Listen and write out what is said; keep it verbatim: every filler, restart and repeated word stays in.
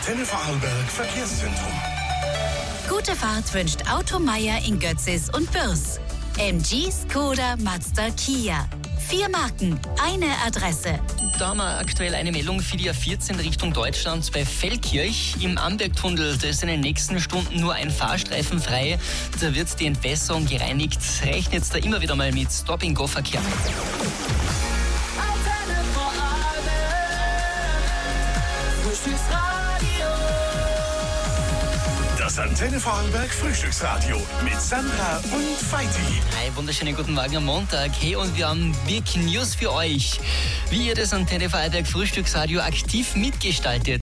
Antenne Vorarlberg Verkehrszentrum. Gute Fahrt wünscht Automeier in Götzis und Bürs. M G, Skoda, Mazda, Kia. Vier Marken, eine Adresse. Da haben wir aktuell eine Meldung für die A vierzehn Richtung Deutschland bei Feldkirch. Im Ambergtunnel, da ist in den nächsten Stunden nur ein Fahrstreifen frei. Da wird die Entwässerung gereinigt. Rechnet da immer wieder mal mit Stop-and-Go-Verkehr. Das Antenne Vorarlberg Frühstücksradio mit Sandra und Feiti. Hi, wunderschönen guten Morgen am Montag. Hey, und wir haben Big News für euch. Wie ihr das Antenne Vorarlberg Frühstücksradio aktiv mitgestaltet.